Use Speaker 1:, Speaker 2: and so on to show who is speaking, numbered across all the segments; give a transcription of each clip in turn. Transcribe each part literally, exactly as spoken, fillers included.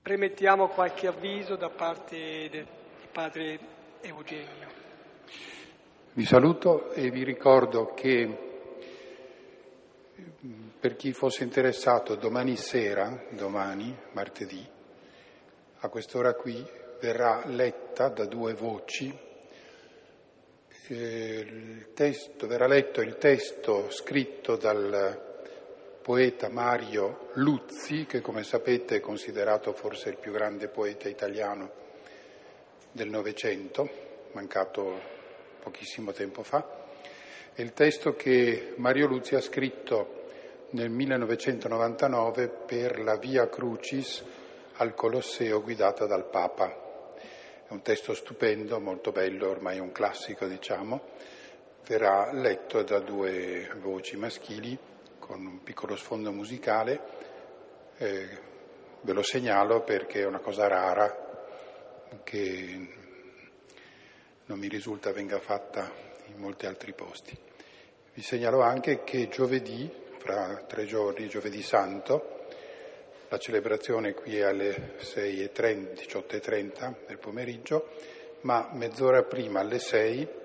Speaker 1: Premettiamo qualche avviso da parte del padre Eugenio.
Speaker 2: Vi saluto e vi ricordo che per chi fosse interessato domani sera, domani, martedì, a quest'ora qui verrà letta da due voci, eh, il testo, verrà letto il testo scritto dal poeta Mario Luzzi, che come sapete è considerato forse il più grande poeta italiano del Novecento, mancato pochissimo tempo fa. È il testo che Mario Luzzi ha scritto nel millenovecentonovantanove per la Via Crucis al Colosseo guidata dal Papa. È un testo stupendo, molto bello, ormai un classico, diciamo. Verrà letto da due voci maschili con un piccolo sfondo musicale. Eh, ve lo segnalo perché è una cosa rara che non mi risulta venga fatta in molti altri posti. Vi segnalo anche che giovedì, fra tre giorni, giovedì santo, la celebrazione qui è alle sei e trenta, diciotto e trenta del pomeriggio, ma mezz'ora prima, alle sei,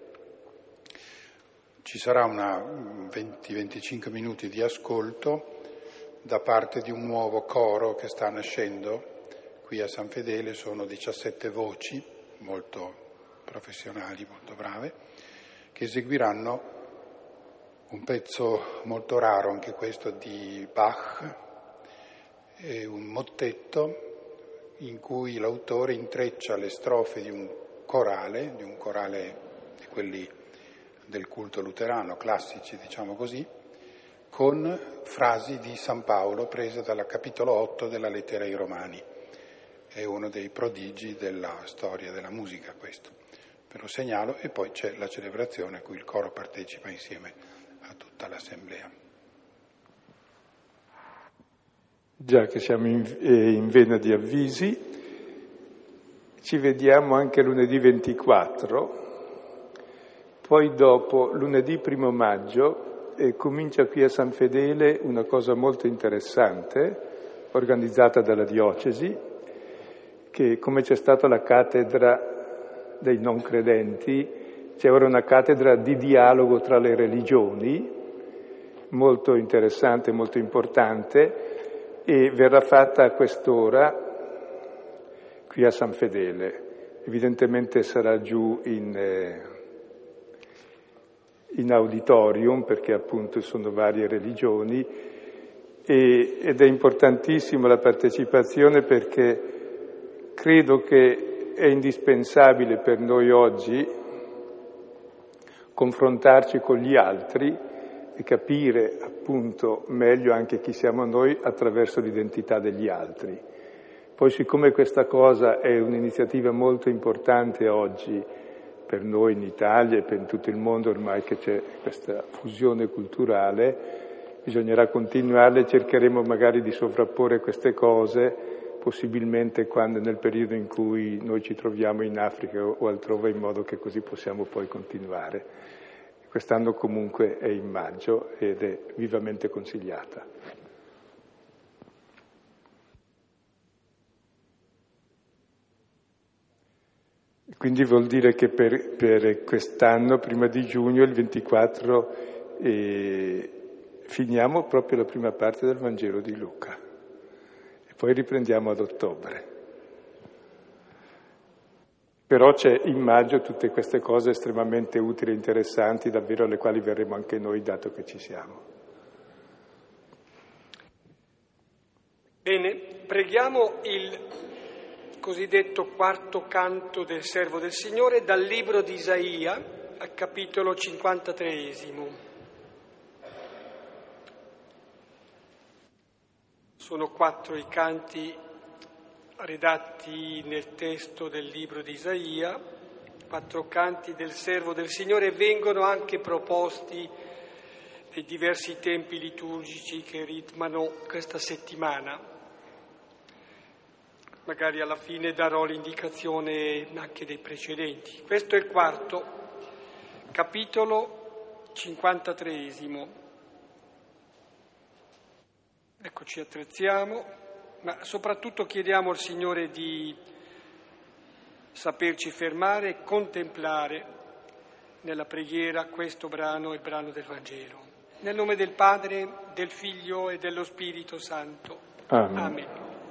Speaker 2: ci sarà una venti venticinque minuti di ascolto da parte di un nuovo coro che sta nascendo qui a San Fedele. Sono diciassette voci molto professionali, molto brave, che eseguiranno un pezzo molto raro, anche questo di Bach, è un mottetto in cui l'autore intreccia le strofe di un corale, di un corale di quelli del culto luterano, classici, diciamo così, con frasi di San Paolo prese dal capitolo otto della lettera ai Romani. È uno dei prodigi della storia della musica questo. Ve lo segnalo, e poi c'è la celebrazione a cui il coro partecipa insieme a tutta l'assemblea.
Speaker 3: Già che siamo in, eh, in vena di avvisi, ci vediamo anche lunedì ventiquattro, poi dopo lunedì primo maggio eh, comincia qui a San Fedele una cosa molto interessante, organizzata dalla diocesi, che come c'è stata la cattedra dei non credenti, c'è ora una cattedra di dialogo tra le religioni, molto interessante, molto importante, e verrà fatta a quest'ora qui a San Fedele. Evidentemente sarà giù in, eh, in auditorium, perché appunto sono varie religioni, e, ed è importantissima la partecipazione, perché credo che è indispensabile per noi oggi confrontarci con gli altri e capire appunto meglio anche chi siamo noi attraverso l'identità degli altri. Poi, siccome questa cosa è un'iniziativa molto importante oggi per noi in Italia e per tutto il mondo, ormai che c'è questa fusione culturale, bisognerà continuarla e cercheremo magari di sovrapporre queste cose, possibilmente quando nel periodo in cui noi ci troviamo in Africa o altrove, in modo che così possiamo poi continuare. Quest'anno comunque è in maggio ed è vivamente consigliata. Quindi vuol dire che per, per quest'anno, prima di giugno, il ventiquattro, eh, finiamo proprio la prima parte del Vangelo di Luca e poi riprendiamo ad ottobre. Però c'è in maggio tutte queste cose estremamente utili e interessanti, davvero alle quali verremo anche noi, dato che ci siamo.
Speaker 1: Bene, preghiamo il cosiddetto quarto canto del Servo del Signore dal libro di Isaia, al capitolo cinquantatreesimo. Sono quattro i canti redatti nel testo del libro di Isaia, quattro canti del Servo del Signore, vengono anche proposti nei diversi tempi liturgici che ritmano questa settimana. Magari alla fine darò l'indicazione anche dei precedenti. Questo è il quarto, capitolo cinquantatreesimo. Ecco, ci attrezziamo. ma soprattutto chiediamo al Signore di saperci fermare e contemplare nella preghiera questo brano, il brano del Vangelo. Nel nome del Padre, del Figlio e dello Spirito Santo.
Speaker 3: Amen.
Speaker 1: Amen.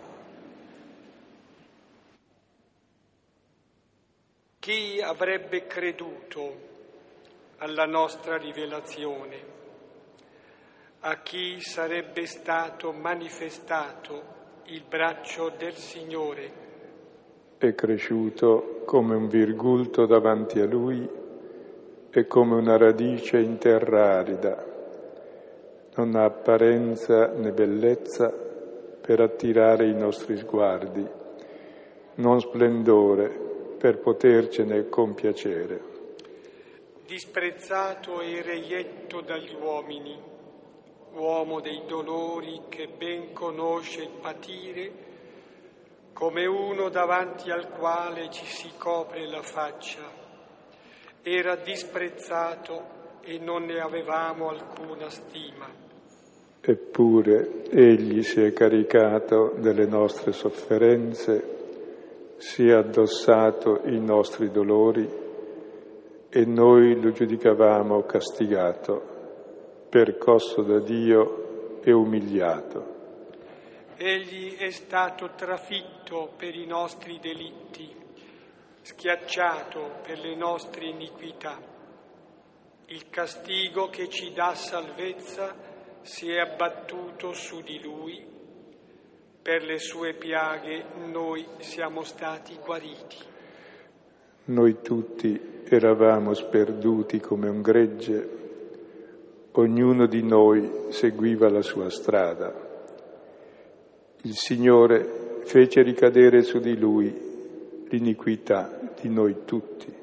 Speaker 1: Chi avrebbe creduto alla nostra rivelazione? A chi sarebbe stato manifestato il braccio del Signore?
Speaker 3: È cresciuto come un virgulto davanti a Lui e come una radice in terra arida. Non ha apparenza né bellezza per attirare i nostri sguardi, non splendore per potercene compiacere.
Speaker 1: Disprezzato e reietto dagli uomini, uomo dei dolori che ben conosce il patire, come uno davanti al quale ci si copre la faccia. Era disprezzato e non ne avevamo alcuna stima.
Speaker 3: Eppure egli si è caricato delle nostre sofferenze, si è addossato i nostri dolori e noi lo giudicavamo castigato, percosso da Dio e umiliato.
Speaker 1: Egli è stato trafitto per i nostri delitti, schiacciato per le nostre iniquità. Il castigo che ci dà salvezza si è abbattuto su di Lui. Per le sue piaghe noi siamo stati guariti.
Speaker 3: Noi tutti eravamo sperduti come un gregge, ognuno di noi seguiva la sua strada. Il Signore fece ricadere su di Lui l'iniquità di noi tutti.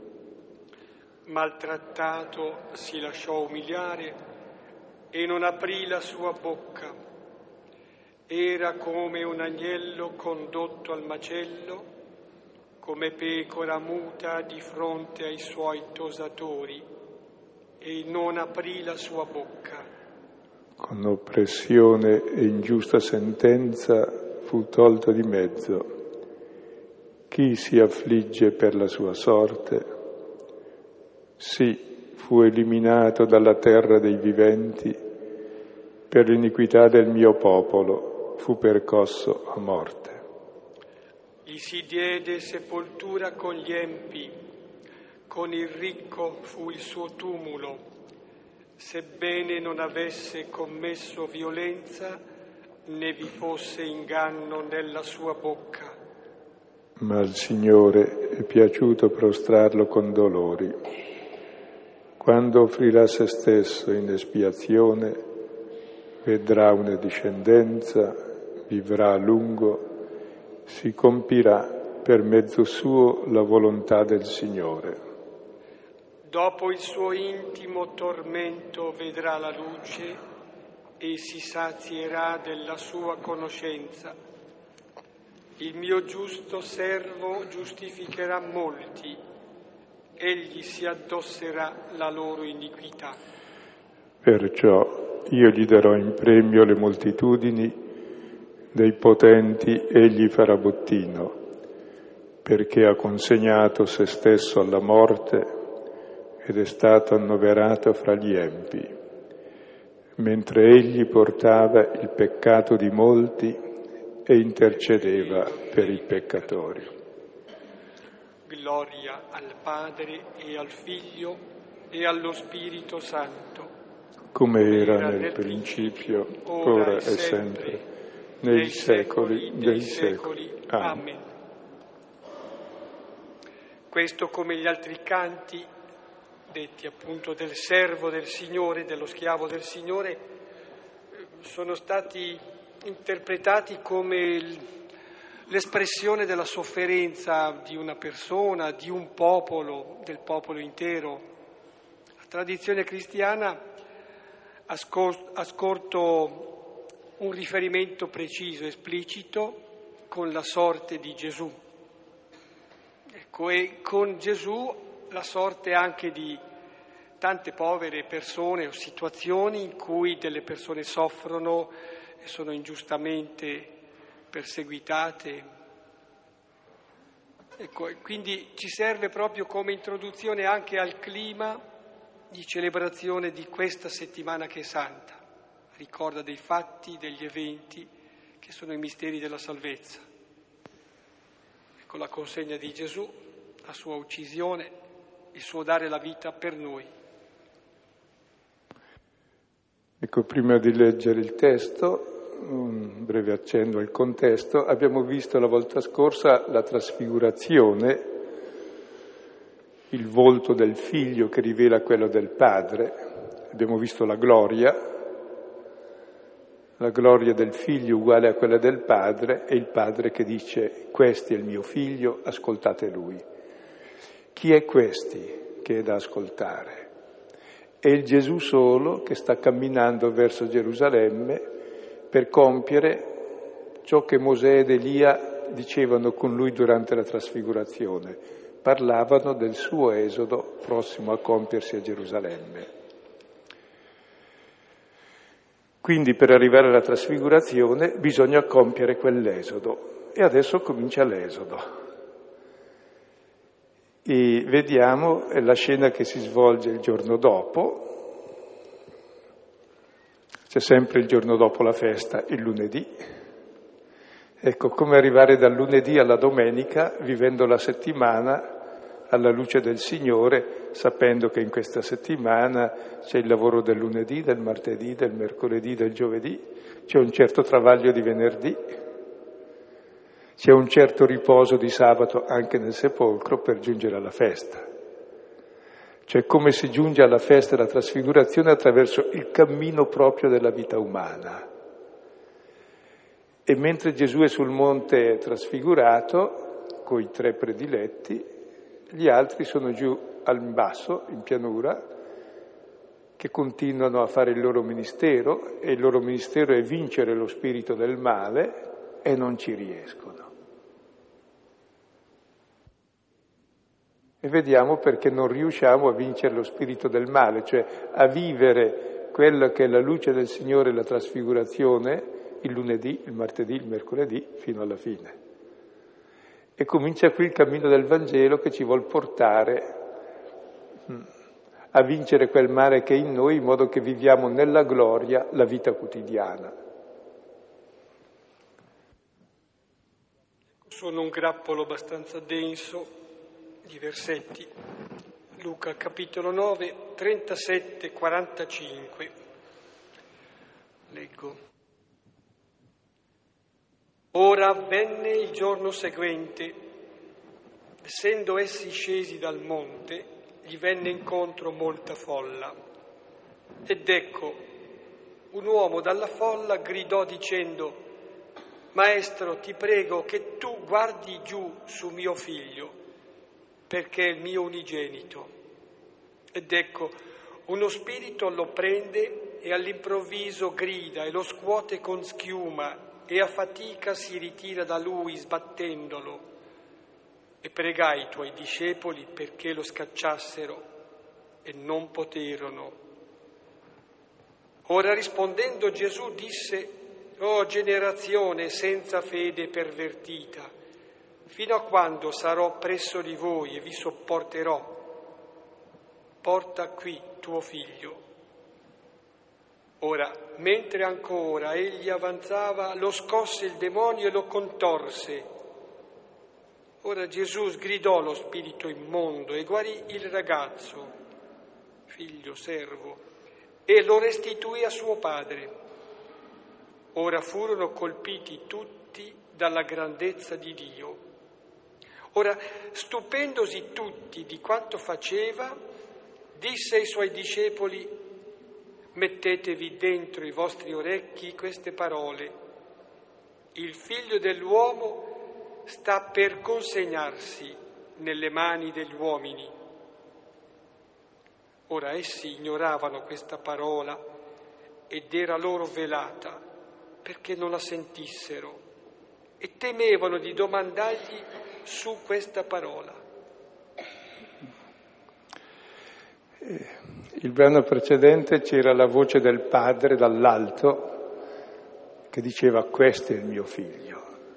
Speaker 1: Maltrattato si lasciò umiliare e non aprì la sua bocca. Era come un agnello condotto al macello, come pecora muta di fronte ai suoi tosatori, e non aprì la sua bocca.
Speaker 3: Con oppressione e ingiusta sentenza fu tolto di mezzo. Chi si affligge per la sua sorte? Sì, fu eliminato dalla terra dei viventi, per l'iniquità del mio popolo fu percosso a morte.
Speaker 1: Gli si diede sepoltura con gli empi, con il ricco fu il suo tumulo, sebbene non avesse commesso violenza, né vi fosse inganno nella sua bocca.
Speaker 3: Ma al Signore è piaciuto prostrarlo con dolori. Quando offrirà se stesso in espiazione, vedrà una discendenza, vivrà a lungo, si compirà per mezzo suo la volontà del Signore.
Speaker 1: Dopo il suo intimo tormento vedrà la luce e si sazierà della sua conoscenza. Il mio giusto servo giustificherà molti, egli si addosserà la loro iniquità.
Speaker 3: Perciò io gli darò in premio le moltitudini, dei potenti egli farà bottino, perché ha consegnato se stesso alla morte ed è stato annoverato fra gli empi, mentre egli portava il peccato di molti e intercedeva per i peccatori.
Speaker 1: Gloria al Padre e al Figlio e allo Spirito Santo,
Speaker 3: come era nel principio, ora e sempre, nei secoli dei secoli. Amen.
Speaker 1: Questo, come gli altri canti, detti appunto del servo del Signore, dello schiavo del Signore, sono stati interpretati come l'espressione della sofferenza di una persona, di un popolo, del popolo intero. La tradizione cristiana ha scorto un riferimento preciso, esplicito, con la sorte di Gesù. Ecco, e con Gesù la sorte anche di tante povere persone o situazioni in cui delle persone soffrono e sono ingiustamente perseguitate. Ecco, quindi ci serve proprio come introduzione anche al clima di celebrazione di questa settimana che è santa. Ricorda dei fatti, degli eventi che sono i misteri della salvezza. Ecco la consegna di Gesù, la sua uccisione, il suo dare la vita per noi.
Speaker 3: Ecco, prima di leggere il testo, un breve accenno al contesto, abbiamo visto la volta scorsa la trasfigurazione, il volto del figlio che rivela quello del padre, abbiamo visto la gloria, la gloria del figlio uguale a quella del padre e il padre che dice: questi è il mio figlio, ascoltate lui. Chi è questi che è da ascoltare? È il Gesù solo che sta camminando verso Gerusalemme per compiere ciò che Mosè ed Elia dicevano con lui durante la trasfigurazione. Parlavano del suo esodo prossimo a compiersi a Gerusalemme. Quindi per arrivare alla trasfigurazione bisogna compiere quell'esodo. E adesso comincia l'esodo. E vediamo la scena che si svolge il giorno dopo. C'è sempre il giorno dopo la festa, il lunedì. Ecco, come arrivare dal lunedì alla domenica vivendo la settimana alla luce del Signore, sapendo che in questa settimana c'è il lavoro del lunedì, del martedì, del mercoledì, del giovedì, c'è un certo travaglio di venerdì, c'è un certo riposo di sabato anche nel sepolcro per giungere alla festa. Cioè come si giunge alla festa della trasfigurazione attraverso il cammino proprio della vita umana. E mentre Gesù è sul monte trasfigurato, coi tre prediletti, gli altri sono giù al basso, in pianura, che continuano a fare il loro ministero, e il loro ministero è vincere lo spirito del male, e non ci riescono. E vediamo perché non riusciamo a vincere lo spirito del male, cioè a vivere quello che è la luce del Signore, la trasfigurazione, il lunedì, il martedì, il mercoledì, fino alla fine. E comincia qui il cammino del Vangelo che ci vuol portare a vincere quel male che è in noi, in modo che viviamo nella gloria la vita quotidiana.
Speaker 1: Sono un grappolo abbastanza denso di versetti. Luca capitolo nove, trentasette quarantacinque. Leggo. Ora avvenne il giorno seguente, essendo essi scesi dal monte, gli venne incontro molta folla. Ed ecco, un uomo dalla folla gridò dicendo: Maestro, ti prego che tu guardi giù su mio figlio, perché è il mio unigenito. Ed ecco, uno spirito lo prende e all'improvviso grida e lo scuote con schiuma e a fatica si ritira da lui sbattendolo. E pregai i tuoi discepoli perché lo scacciassero e non poterono. Ora rispondendo Gesù disse: O generazione senza fede pervertita, fino a quando sarò presso di voi e vi sopporterò? Porta qui tuo figlio. Ora, mentre ancora egli avanzava, lo scosse il demonio e lo contorse. Ora Gesù sgridò lo spirito immondo e guarì il ragazzo, figlio, servo, e lo restituì a suo padre. Ora furono colpiti tutti dalla grandezza di Dio. Ora, stupendosi tutti di quanto faceva, disse ai suoi discepoli: mettetevi dentro i vostri orecchi queste parole. Il figlio dell'uomo sta per consegnarsi nelle mani degli uomini. Ora essi ignoravano questa parola ed era loro velata perché non la sentissero e temevano di domandargli su questa parola.
Speaker 3: Il brano precedente c'era la voce del padre dall'alto che diceva: questo è il mio figlio.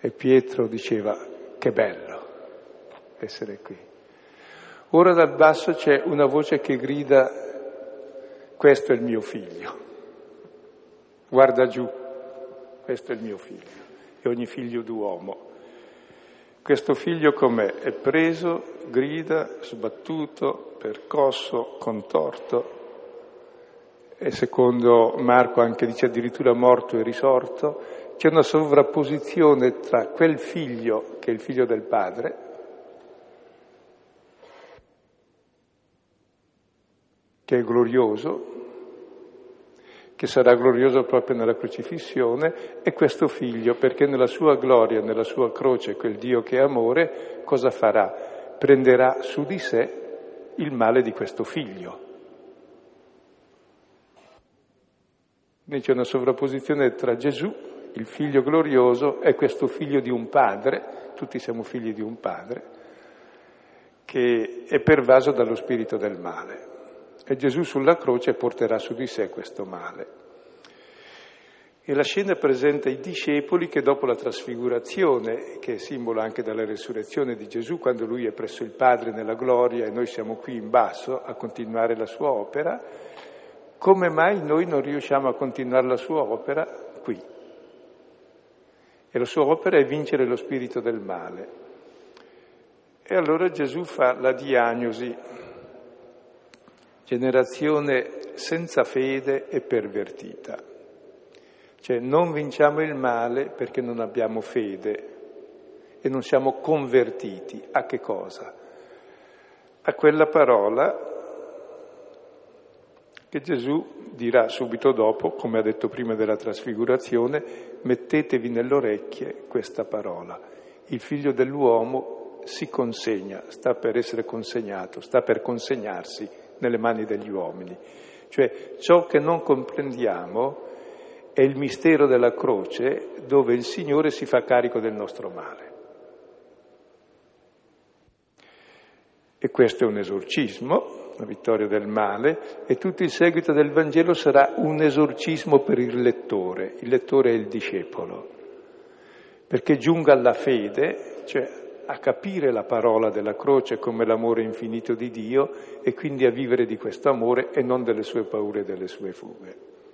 Speaker 3: E Pietro diceva: che bello essere qui. Ora dal basso c'è una voce che grida: questo è il mio figlio. Guarda giù, questo è il mio figlio, e ogni figlio d'uomo. Questo figlio com'è? È preso, grida, sbattuto, percosso, contorto, e secondo Marco anche dice addirittura morto e risorto. C'è una sovrapposizione tra quel figlio, che è il figlio del padre, che è glorioso, che sarà glorioso proprio nella crocifissione, e questo figlio, perché nella sua gloria, nella sua croce, quel Dio che è amore, cosa farà? Prenderà su di sé il male di questo figlio. Quindi c'è una sovrapposizione tra Gesù, il figlio glorioso, e questo figlio di un padre, tutti siamo figli di un padre, che è pervaso dallo spirito del male. E Gesù sulla croce porterà su di sé questo male. E la scena presenta i discepoli che dopo la trasfigurazione, che è simbolo anche della resurrezione di Gesù, quando lui è presso il Padre nella gloria e noi siamo qui in basso a continuare la sua opera, come mai noi non riusciamo a continuare la sua opera qui? E la sua opera è vincere lo spirito del male. E allora Gesù fa la diagnosi: generazione senza fede e pervertita. Cioè non vinciamo il male perché non abbiamo fede e non siamo convertiti. A che cosa? A quella parola che Gesù dirà subito dopo, come ha detto prima della trasfigurazione: mettetevi nelle orecchie questa parola. Il figlio dell'uomo si consegna, sta per essere consegnato, sta per consegnarsi nelle mani degli uomini. Cioè ciò che non comprendiamo è il mistero della croce, dove il Signore si fa carico del nostro male. E questo è un esorcismo, la vittoria del male, e tutto il seguito del Vangelo sarà un esorcismo per il lettore. Il lettore è il discepolo, perché giunga alla fede, cioè a capire la parola della croce come l'amore infinito di Dio, e quindi a vivere di questo amore e non delle sue paure e delle sue fughe.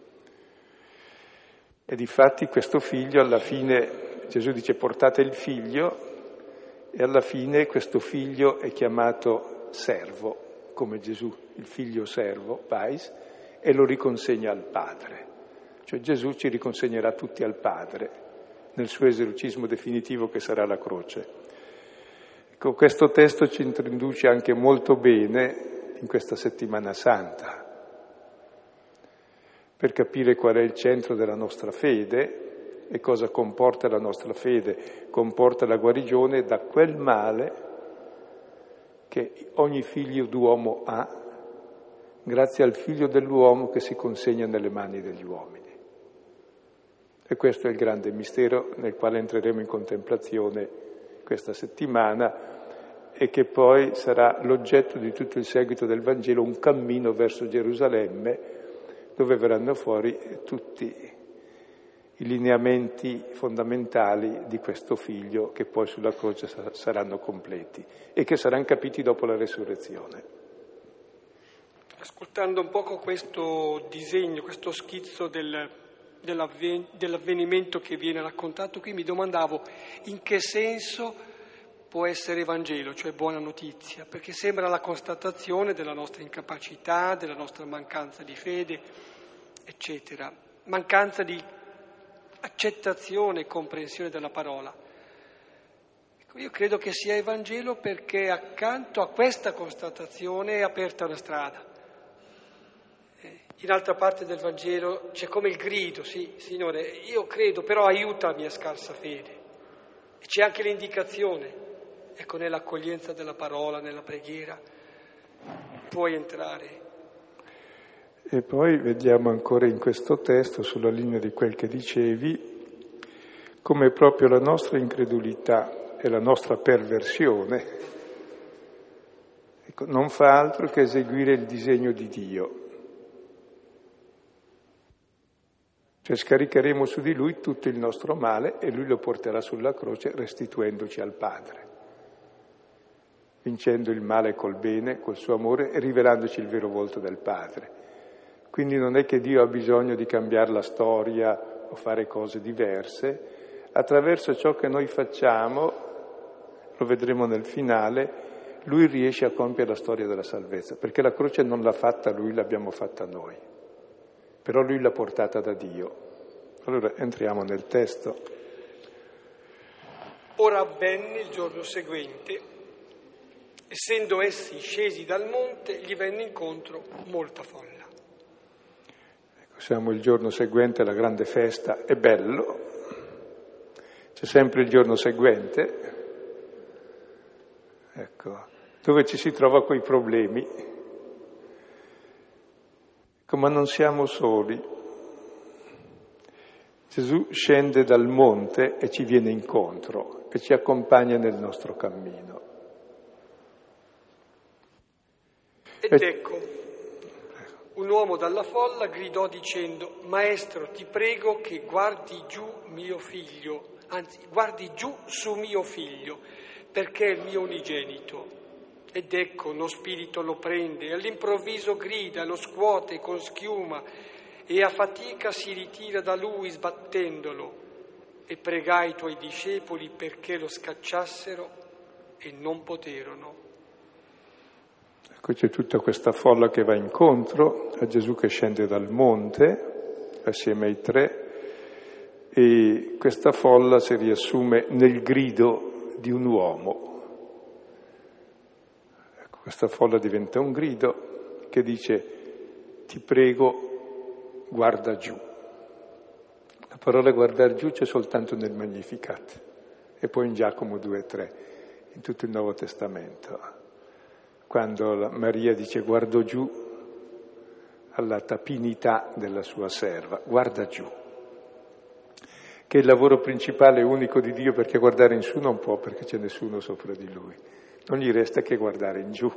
Speaker 3: E difatti questo figlio, alla fine, Gesù dice: portate il figlio, e alla fine questo figlio è chiamato servo, come Gesù, il figlio servo, pais, e lo riconsegna al Padre. Cioè Gesù ci riconsegnerà tutti al Padre nel suo esorcismo definitivo che sarà la croce. Ecco, questo testo ci introduce anche molto bene in questa settimana santa, per capire qual è il centro della nostra fede e cosa comporta la nostra fede. Comporta la guarigione da quel male che ogni figlio d'uomo ha, grazie al figlio dell'uomo che si consegna nelle mani degli uomini. E questo è il grande mistero nel quale entreremo in contemplazione questa settimana, e che poi sarà l'oggetto di tutto il seguito del Vangelo, un cammino verso Gerusalemme, dove verranno fuori tutti i lineamenti fondamentali di questo figlio, che poi sulla croce saranno completi e che saranno capiti dopo la resurrezione.
Speaker 1: Ascoltando un poco questo disegno, questo schizzo del, dell'avven, dell'avvenimento che viene raccontato qui, mi domandavo in che senso può essere Vangelo, cioè buona notizia, perché sembra la constatazione della nostra incapacità, della nostra mancanza di fede, eccetera, mancanza di accettazione e comprensione della parola. Io credo che sia il Vangelo perché accanto a questa constatazione è aperta una strada. In altra parte del Vangelo c'è come il grido: sì, Signore, io credo, però aiuta la mia scarsa fede. E c'è anche l'indicazione. Ecco, nell'accoglienza della parola, nella preghiera, puoi entrare.
Speaker 3: E poi vediamo ancora in questo testo, sulla linea di quel che dicevi, come proprio la nostra incredulità e la nostra perversione, ecco, non fa altro che eseguire il disegno di Dio. Cioè scaricheremo su di lui tutto il nostro male e lui lo porterà sulla croce restituendoci al Padre, vincendo il male col bene, col suo amore e rivelandoci il vero volto del Padre. Quindi non è che Dio ha bisogno di cambiare la storia o fare cose diverse. Attraverso ciò che noi facciamo, lo vedremo nel finale, lui riesce a compiere la storia della salvezza, perché la croce non l'ha fatta lui, l'abbiamo fatta noi. Però lui l'ha portata da Dio. Allora entriamo nel testo.
Speaker 1: Ora avvenne il giorno seguente, essendo essi scesi dal monte, gli venne incontro molta folla.
Speaker 3: Ecco, siamo il giorno seguente alla grande festa, è bello, c'è sempre il giorno seguente, ecco, dove ci si trova coi problemi. Ma non siamo soli. Gesù scende dal monte e ci viene incontro e ci accompagna nel nostro cammino.
Speaker 1: Ed ecco, un uomo dalla folla gridò dicendo: Maestro, ti prego che guardi giù mio figlio, anzi guardi giù su mio figlio, perché è il mio unigenito. Ed ecco, uno spirito lo prende, e all'improvviso grida, lo scuote con schiuma e a fatica si ritira da lui sbattendolo. E pregai i tuoi discepoli perché lo scacciassero e non poterono.
Speaker 3: Ecco, c'è tutta questa folla che va incontro a Gesù che scende dal monte assieme ai tre, e questa folla si riassume nel grido di un uomo. Questa folla diventa un grido che dice: ti prego, guarda giù. La parola guardare giù c'è soltanto nel Magnificat e poi in Giacomo due e tre, in tutto il Nuovo Testamento, quando Maria dice guardo giù alla tapinità della sua serva, guarda giù, che è il lavoro principale e unico di Dio, perché guardare in su non può, perché c'è nessuno sopra di lui. Non gli resta che guardare in giù.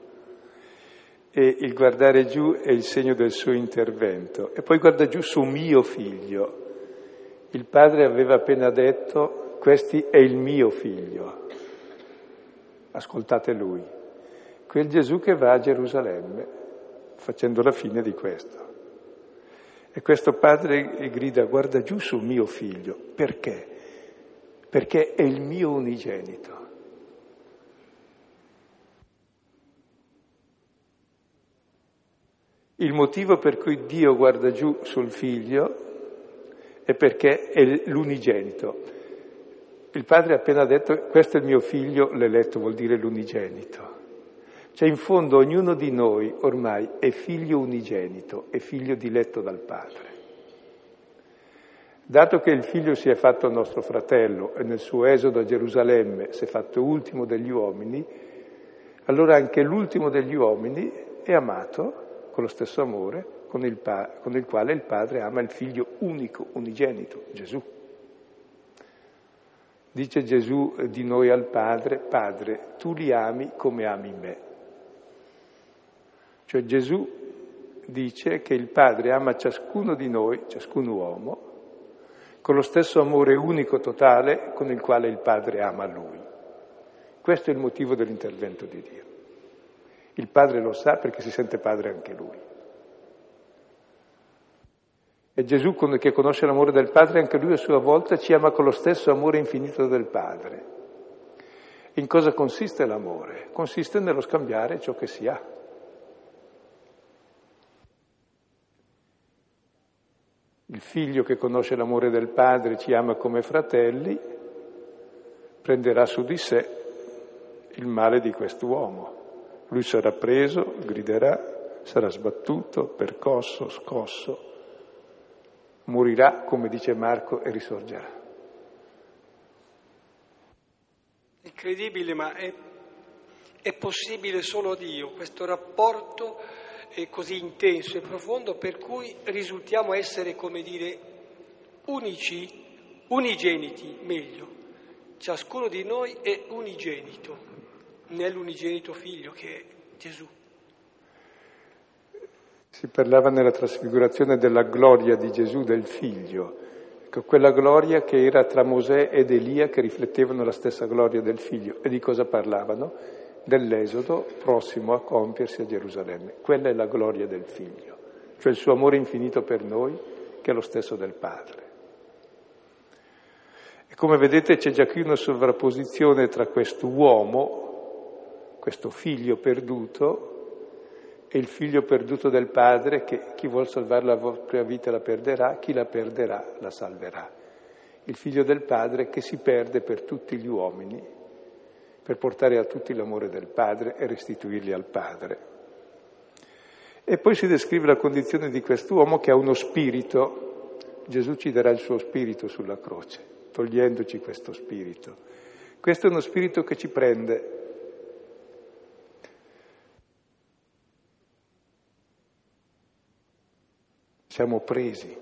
Speaker 3: E il guardare giù è il segno del suo intervento. E poi guarda giù su mio figlio. Il padre aveva appena detto: questi è il mio figlio. Ascoltate lui. Quel Gesù che va a Gerusalemme, facendo la fine di questo. E questo padre grida: guarda giù su mio figlio. Perché? Perché è il mio unigenito. Il motivo per cui Dio guarda giù sul figlio è perché è l'unigenito. Il padre ha appena detto: questo è il mio figlio, l'eletto, vuol dire l'unigenito. Cioè in fondo ognuno di noi ormai è figlio unigenito, è figlio diletto dal padre. Dato che il figlio si è fatto nostro fratello e nel suo esodo a Gerusalemme si è fatto ultimo degli uomini, allora anche l'ultimo degli uomini è amato con lo stesso amore con il, pa- con il quale il padre ama il figlio unico, unigenito, Gesù. Dice Gesù di noi al Padre: Padre, tu li ami come ami me. Cioè Gesù dice che il Padre ama ciascuno di noi, ciascun uomo, con lo stesso amore unico, totale, con il quale il Padre ama lui. Questo è il motivo dell'intervento di Dio. Il Padre lo sa perché si sente Padre anche lui. E Gesù, che conosce l'amore del Padre, anche lui a sua volta ci ama con lo stesso amore infinito del Padre. In cosa consiste l'amore? Consiste nello scambiare ciò che si ha. Il figlio che conosce l'amore del Padre ci ama come fratelli, prenderà su di sé il male di quest'uomo. Lui sarà preso, griderà, sarà sbattuto, percosso, scosso, morirà, come dice Marco, e risorgerà.
Speaker 1: Incredibile, ma è, è possibile solo a Dio questo rapporto è così intenso e profondo, per cui risultiamo essere, come dire, unici, unigeniti, meglio. Ciascuno di noi è unigenito, nell'unigenito figlio che è Gesù.
Speaker 3: Si parlava nella trasfigurazione della gloria di Gesù, del Figlio. Ecco, quella gloria che era tra Mosè ed Elia, che riflettevano la stessa gloria del Figlio. E di cosa parlavano? Dell'esodo prossimo a compiersi a Gerusalemme. Quella è la gloria del Figlio, cioè il suo amore infinito per noi, che è lo stesso del Padre. E come vedete c'è già qui una sovrapposizione tra questo uomo, questo figlio perduto, e il figlio perduto del Padre, che chi vuol salvare la propria vita la perderà, chi la perderà la salverà. Il figlio del Padre che si perde per tutti gli uomini, per portare a tutti l'amore del Padre e restituirli al Padre. E poi si descrive la condizione di quest'uomo che ha uno spirito. Gesù ci darà il suo spirito sulla croce, togliendoci questo spirito. Questo è uno spirito che ci prende. Siamo presi,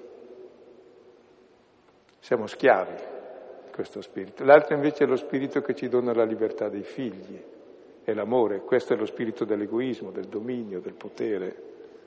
Speaker 3: siamo schiavi di questo spirito. L'altro invece è lo spirito che ci dona la libertà dei figli, è l'amore. Questo è lo spirito dell'egoismo, del dominio, del potere.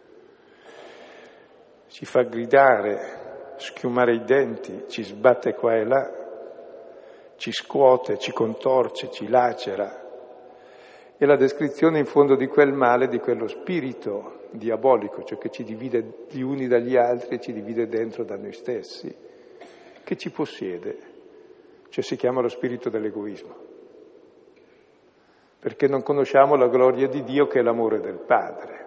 Speaker 3: Ci fa gridare, schiumare i denti, ci sbatte qua e là, ci scuote, ci contorce, ci lacera. È la descrizione in fondo di quel male, di quello spirito diabolico, cioè che ci divide gli uni dagli altri e ci divide dentro da noi stessi, che ci possiede, cioè si chiama lo spirito dell'egoismo, perché non conosciamo la gloria di Dio che è l'amore del Padre.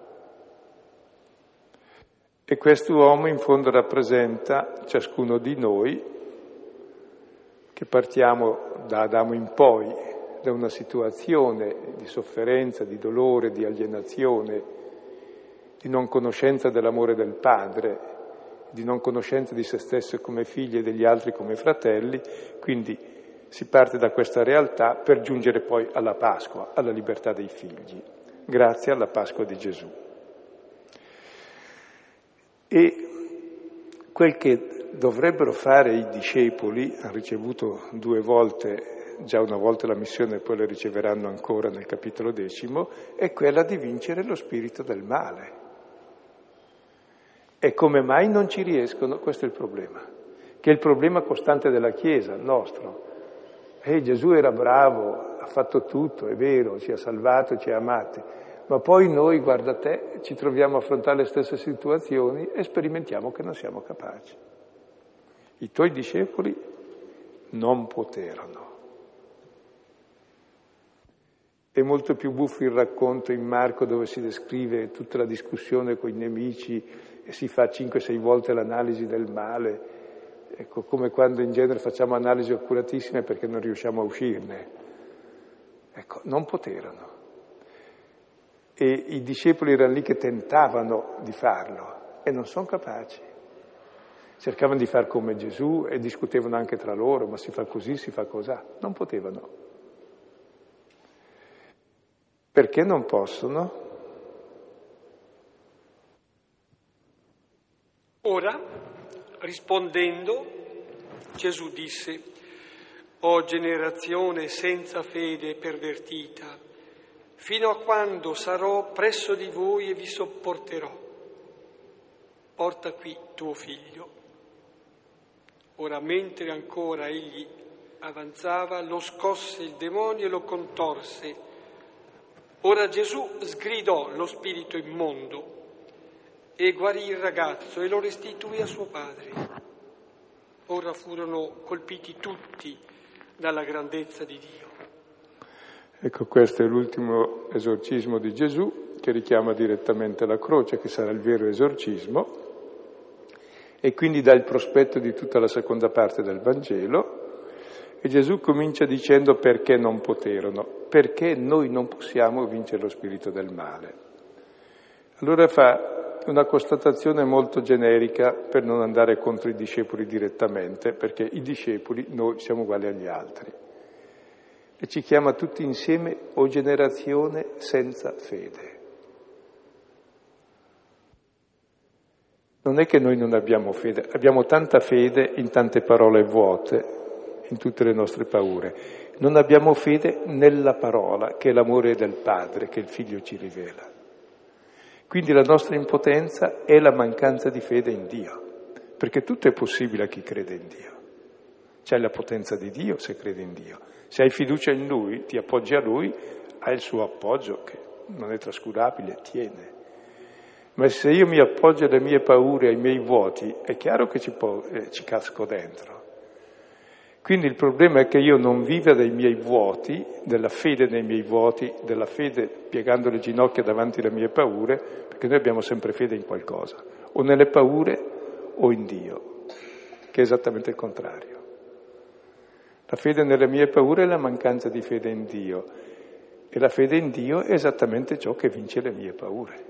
Speaker 3: E quest'uomo in fondo rappresenta ciascuno di noi, che partiamo da Adamo in poi, da una situazione di sofferenza, di dolore, di alienazione, di non conoscenza dell'amore del Padre, di non conoscenza di se stesso come figli e degli altri come fratelli, quindi si parte da questa realtà per giungere poi alla Pasqua, alla libertà dei figli, grazie alla Pasqua di Gesù. E quel che dovrebbero fare i discepoli, hanno ricevuto due volte, già una volta la missione e poi la riceveranno ancora nel capitolo decimo, è quella di vincere lo spirito del male. E come mai non ci riescono? Questo è il problema, che è il problema costante della Chiesa, il nostro. E Gesù era bravo, ha fatto tutto, è vero, ci ha salvato, ci ha amati, ma poi noi, guarda te, ci troviamo a affrontare le stesse situazioni e sperimentiamo che non siamo capaci. I tuoi discepoli non poterono. È molto più buffo il racconto in Marco dove si descrive tutta la discussione con i nemici e si fa cinque sei volte l'analisi del male, ecco, come quando in genere facciamo analisi accuratissime perché non riusciamo a uscirne. Ecco, non poterono. E i discepoli erano lì che tentavano di farlo e non sono capaci. Cercavano di far come Gesù e discutevano anche tra loro, ma si fa così, si fa cosà. Non potevano. Perché non possono?
Speaker 1: Ora, rispondendo, Gesù disse: «O generazione senza fede e pervertita, fino a quando sarò presso di voi e vi sopporterò? Porta qui tuo figlio». Ora, mentre ancora egli avanzava, lo scosse il demonio e lo contorse. Ora Gesù sgridò lo spirito immondo e guarì il ragazzo e lo restituì a suo padre. Ora furono colpiti tutti dalla grandezza di Dio.
Speaker 3: Ecco, questo è l'ultimo esorcismo di Gesù, che richiama direttamente la croce, che sarà il vero esorcismo, e quindi dà il prospetto di tutta la seconda parte del Vangelo. E Gesù comincia dicendo perché non poterono, perché noi non possiamo vincere lo spirito del male. Allora fa una constatazione molto generica per non andare contro i discepoli direttamente, perché i discepoli, noi siamo uguali agli altri. E ci chiama tutti insieme o generazione senza fede. Non è che noi non abbiamo fede, abbiamo tanta fede in tante parole vuote, in tutte le nostre paure. Non abbiamo fede nella parola, che è l'amore del Padre, che il Figlio ci rivela. Quindi la nostra impotenza è la mancanza di fede in Dio, perché tutto è possibile a chi crede in Dio. C'è la potenza di Dio se credi in Dio. Se hai fiducia in Lui, ti appoggi a Lui, hai il suo appoggio che non è trascurabile, tiene. Ma se io mi appoggio alle mie paure, ai miei vuoti, è chiaro che ci, po- eh, ci casco dentro. Quindi il problema è che io non viva dei miei vuoti, della fede nei miei vuoti, della fede piegando le ginocchia davanti alle mie paure, perché noi abbiamo sempre fede in qualcosa, o nelle paure o in Dio, che è esattamente il contrario. La fede nelle mie paure è la mancanza di fede in Dio, e la fede in Dio è esattamente ciò che vince le mie paure.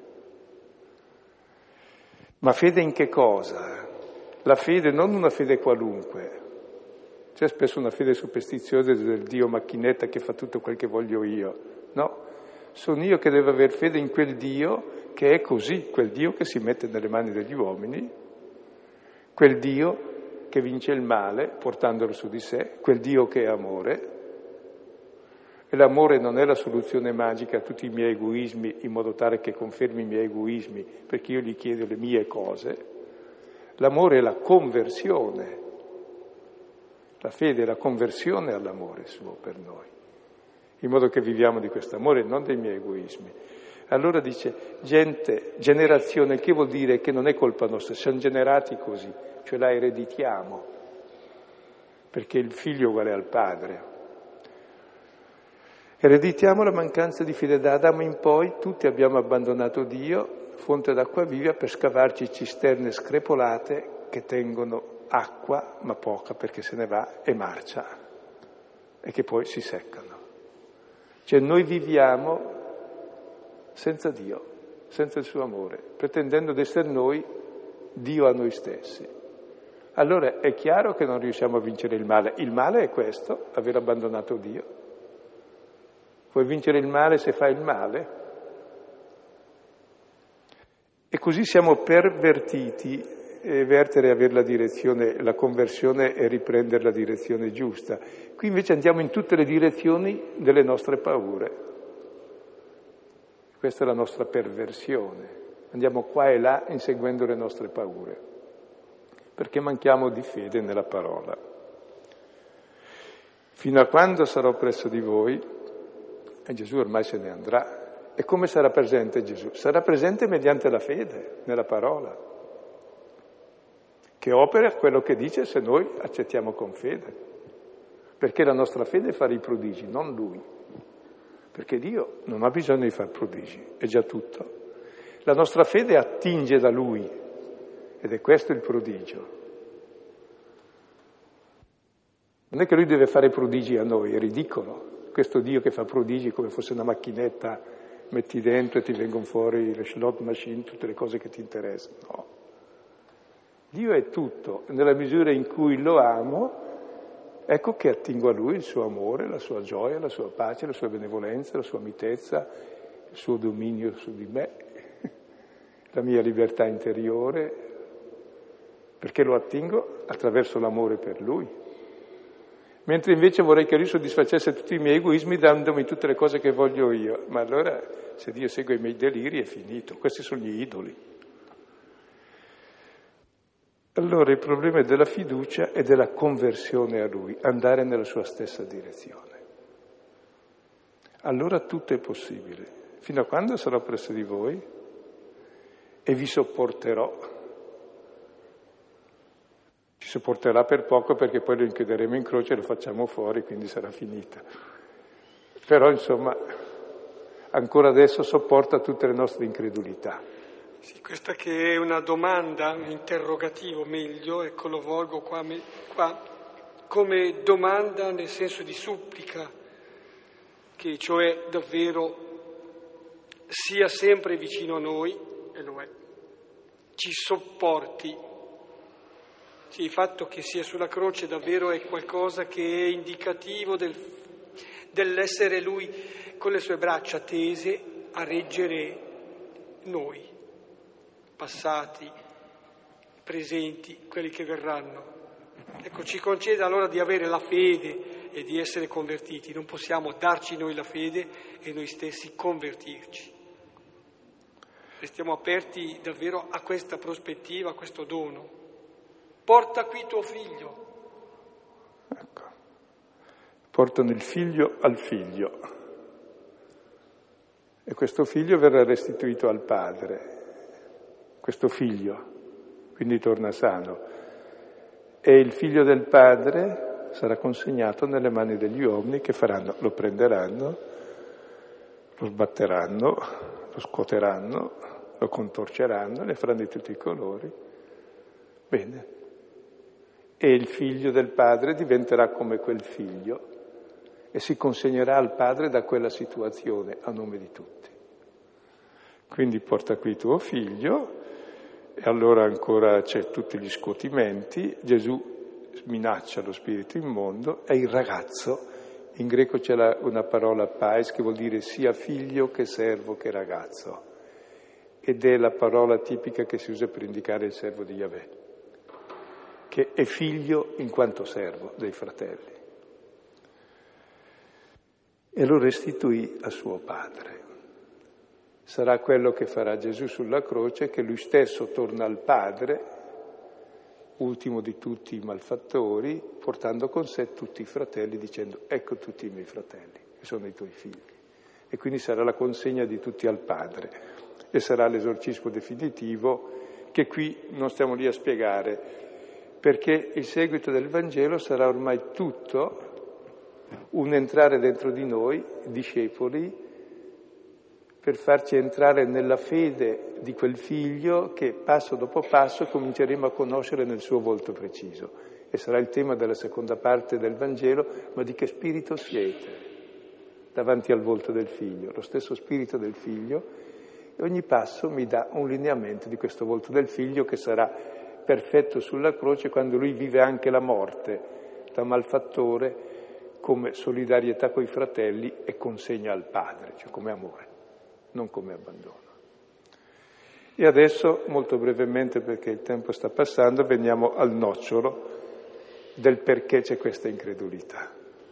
Speaker 3: Ma fede in che cosa? La fede non una fede qualunque. C'è spesso una fede superstiziosa del Dio macchinetta che fa tutto quel che voglio io. No, sono io che devo aver fede in quel Dio che è così, quel Dio che si mette nelle mani degli uomini, quel Dio che vince il male portandolo su di sé, quel Dio che è amore. E l'amore non è la soluzione magica a tutti i miei egoismi in modo tale che confermi i miei egoismi perché io gli chiedo le mie cose. L'amore è la conversione. La fede è la conversione all'amore suo per noi, in modo che viviamo di questo amore, non dei miei egoismi. Allora dice, gente, generazione, che vuol dire che non è colpa nostra, siamo generati così, cioè la ereditiamo, perché il figlio è uguale al padre. Ereditiamo la mancanza di fede. Da Adamo in poi tutti abbiamo abbandonato Dio, fonte d'acqua viva, per scavarci cisterne screpolate che tengono acqua, ma poca perché se ne va e marcia, e che poi si seccano. Cioè noi viviamo senza Dio, senza il suo amore, pretendendo di essere noi Dio a noi stessi. Allora è chiaro che non riusciamo a vincere il male. Il male è questo, aver abbandonato Dio. Puoi vincere il male se fai il male? E così siamo pervertiti. E vertere e avere la direzione, la conversione e riprendere la direzione giusta. Qui invece andiamo in tutte le direzioni delle nostre paure. Questa è la nostra perversione. Andiamo qua e là inseguendo le nostre paure, perché manchiamo di fede nella parola. Fino a quando sarò presso di voi, e Gesù ormai se ne andrà. E come sarà presente Gesù? Sarà presente mediante la fede nella parola, che opera quello che dice se noi accettiamo con fede. Perché la nostra fede fa i prodigi, non Lui. Perché Dio non ha bisogno di fare prodigi, è già tutto. La nostra fede attinge da Lui, ed è questo il prodigio. Non è che Lui deve fare prodigi a noi, è ridicolo. Questo Dio che fa prodigi come fosse una macchinetta, metti dentro e ti vengono fuori le slot machine, tutte le cose che ti interessano. No. Dio è tutto, nella misura in cui lo amo, ecco che attingo a Lui il suo amore, la sua gioia, la sua pace, la sua benevolenza, la sua mitezza, il suo dominio su di me, la mia libertà interiore, perché lo attingo attraverso l'amore per Lui. Mentre invece vorrei che Lui soddisfacesse tutti i miei egoismi dandomi tutte le cose che voglio io. Ma allora, se Dio segue i miei deliri, è finito. Questi sono gli idoli. Allora il problema è della fiducia e della conversione a Lui, andare nella sua stessa direzione. Allora tutto è possibile. Fino a quando sarò presso di voi e vi sopporterò. Ci sopporterà per poco perché poi lo inchiuderemo in croce e lo facciamo fuori, quindi sarà finita. Però insomma, ancora adesso sopporta tutte le nostre incredulità.
Speaker 1: Sì, questa che è una domanda, un interrogativo meglio, ecco lo volgo qua, qua come domanda nel senso di supplica, che cioè davvero sia sempre vicino a noi, e lo è, ci sopporti. Sì, il fatto che sia sulla croce davvero è qualcosa che è indicativo del, dell'essere Lui con le sue braccia tese a reggere noi. Passati, presenti, quelli che verranno. Ecco, ci concede allora di avere la fede e di essere convertiti. Non possiamo darci noi la fede e noi stessi convertirci. restiamo aperti davvero a questa prospettiva, a questo dono. Porta qui tuo figlio.
Speaker 3: Ecco. Portano il figlio al figlio. E questo figlio verrà restituito al padre. Questo figlio, quindi torna sano. E il figlio del padre sarà consegnato nelle mani degli uomini che faranno, lo prenderanno, lo sbatteranno, lo scuoteranno, lo contorceranno, ne faranno di tutti i colori. Bene. E il figlio del padre diventerà come quel figlio e si consegnerà al padre da quella situazione a nome di tutti. Quindi porta qui tuo figlio, e allora ancora c'è tutti gli scuotimenti, Gesù minaccia lo spirito immondo e il ragazzo, in greco c'è la, una parola pais che vuol dire sia figlio che servo che ragazzo, ed è la parola tipica che si usa per indicare il servo di Yahweh, che è figlio in quanto servo dei fratelli. E lo restituì a suo padre. Sarà quello che farà Gesù sulla croce, che lui stesso torna al padre, ultimo di tutti i malfattori, portando con sé tutti i fratelli, dicendo ecco tutti i miei fratelli, che sono i tuoi figli. E quindi sarà la consegna di tutti al padre e sarà l'esorcismo definitivo che qui non stiamo lì a spiegare, perché il seguito del Vangelo sarà ormai tutto un entrare dentro di noi, discepoli, per farci entrare nella fede di quel figlio che passo dopo passo cominceremo a conoscere nel suo volto preciso. E sarà il tema della seconda parte del Vangelo, ma di che spirito siete davanti al volto del figlio? Lo stesso spirito del figlio, e ogni passo mi dà un lineamento di questo volto del figlio che sarà perfetto sulla croce quando lui vive anche la morte da malfattore come solidarietà coi fratelli e consegna al padre, cioè come amore, non come abbandono. E adesso, molto brevemente, perché il tempo sta passando, veniamo al nocciolo del perché c'è questa incredulità.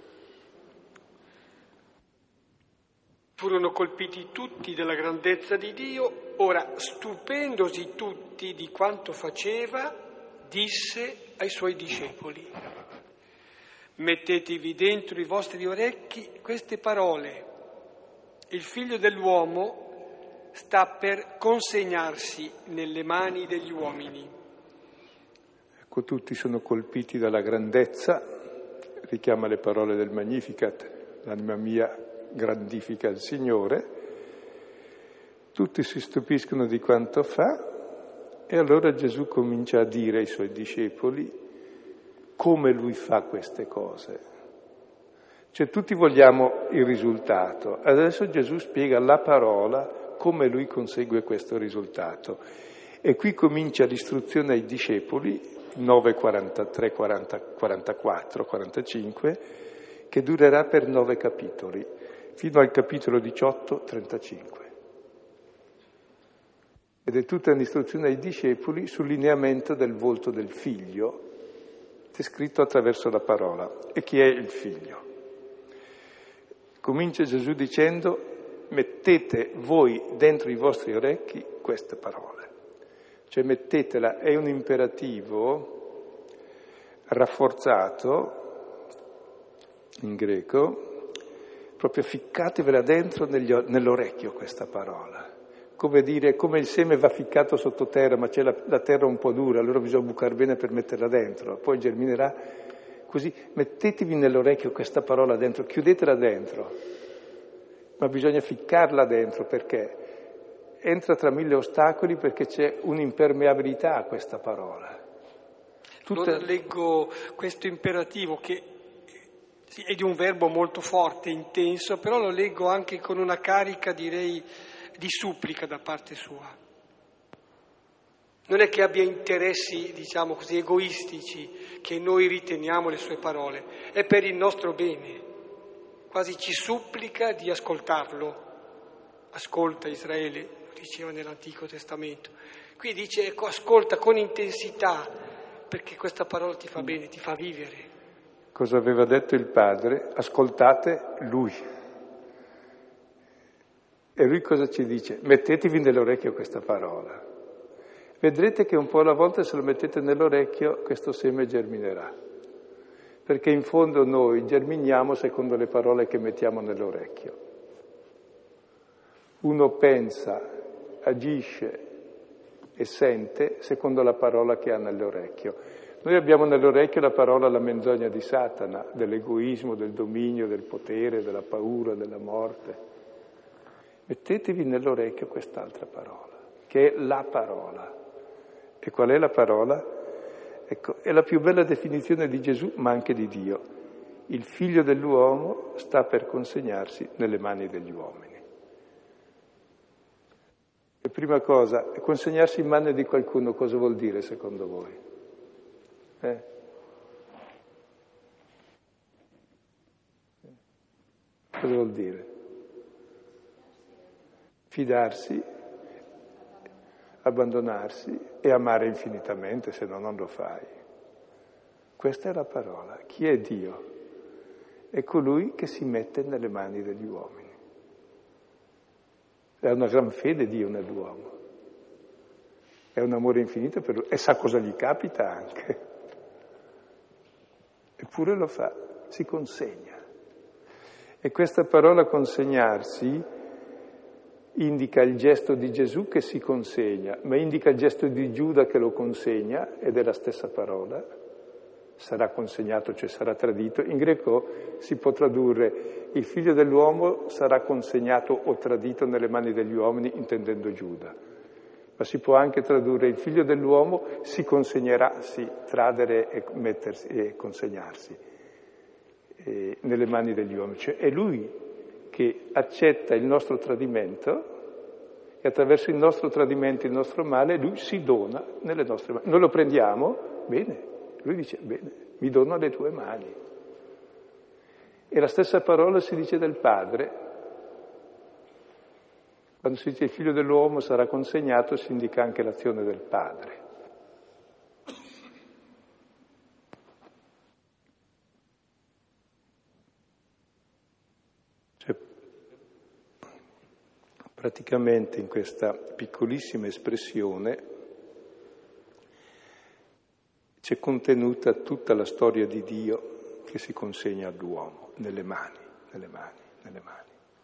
Speaker 1: Furono colpiti tutti dalla grandezza di Dio, ora, stupendosi tutti di quanto faceva, disse ai suoi discepoli: mettetevi dentro i vostri orecchi queste parole. Il figlio dell'uomo sta per consegnarsi nelle mani degli uomini.
Speaker 3: Ecco, tutti sono colpiti dalla grandezza, richiama le parole del Magnificat, l'anima mia grandifica il Signore, tutti si stupiscono di quanto fa e allora Gesù comincia a dire ai suoi discepoli come lui fa queste cose. Cioè tutti vogliamo il risultato, adesso Gesù spiega la parola come lui consegue questo risultato. E qui comincia l'istruzione ai discepoli, nove, quarantatré, quaranta, quarantaquattro, quarantacinque, che durerà per nove capitoli, fino al capitolo diciotto, trentacinque. Ed è tutta un'istruzione ai discepoli sul lineamento del volto del figlio, descritto attraverso la parola. E chi è il figlio? Comincia Gesù dicendo: mettete voi dentro i vostri orecchi queste parole. Cioè mettetela, è un imperativo rafforzato in greco, proprio ficcatevela dentro negli, nell'orecchio questa parola. Come dire, come il seme va ficcato sottoterra, ma c'è la, la terra un po' dura, allora bisogna bucare bene per metterla dentro, poi germinerà. Così mettetevi nell'orecchio questa parola dentro, chiudetela dentro, ma bisogna ficcarla dentro perché entra tra mille ostacoli, perché c'è un'impermeabilità a questa parola.
Speaker 1: Tutta... Allora leggo questo imperativo che sì, è di un verbo molto forte, intenso, però lo leggo anche con una carica, direi, di supplica da parte sua. Non è che abbia interessi, diciamo così, egoistici, che noi riteniamo le sue parole, è per il nostro bene. Quasi ci supplica di ascoltarlo. Ascolta Israele, lo diceva nell'Antico Testamento. Qui dice, ecco, ascolta con intensità, perché questa parola ti fa bene, ti fa vivere.
Speaker 3: Cosa aveva detto il Padre? Ascoltate Lui. E lui cosa ci dice? Mettetevi nell'orecchio questa parola. Vedrete che un po' alla volta, se lo mettete nell'orecchio, questo seme germinerà. Perché in fondo noi germiniamo secondo le parole che mettiamo nell'orecchio. Uno pensa, agisce e sente secondo la parola che ha nell'orecchio. Noi abbiamo nell'orecchio la parola la menzogna di Satana, dell'egoismo, del dominio, del potere, della paura, della morte. Mettetevi nell'orecchio quest'altra parola, che è la parola. E qual è la parola? Ecco, è la più bella definizione di Gesù, ma anche di Dio. Il figlio dell'uomo sta per consegnarsi nelle mani degli uomini. E prima cosa, consegnarsi in mano di qualcuno cosa vuol dire secondo voi? Eh? Cosa vuol dire? Fidarsi, abbandonarsi e amare infinitamente, se no non lo fai. Questa è la parola. Chi è Dio? È colui che si mette nelle mani degli uomini. È una gran fede Dio nell'uomo. È un amore infinito per lui e sa cosa gli capita anche. Eppure lo fa, si consegna. E questa parola consegnarsi indica il gesto di Gesù che si consegna, ma indica il gesto di Giuda che lo consegna, ed è la stessa parola, sarà consegnato, cioè sarà tradito. In greco si può tradurre il figlio dell'uomo sarà consegnato o tradito nelle mani degli uomini, intendendo Giuda, ma si può anche tradurre il figlio dell'uomo si consegnerà, sì, tradere e mettersi e consegnarsi eh, nelle mani degli uomini, cioè è lui che accetta il nostro tradimento e attraverso il nostro tradimento, il nostro male, lui si dona nelle nostre mani. Noi lo prendiamo, bene, lui dice, bene, mi dono alle tue mani. E la stessa parola si dice del Padre. Quando si dice il figlio dell'uomo sarà consegnato, si indica anche l'azione del Padre. Praticamente in questa piccolissima espressione c'è contenuta tutta la storia di Dio che si consegna all'uomo, nelle mani, nelle mani, nelle mani.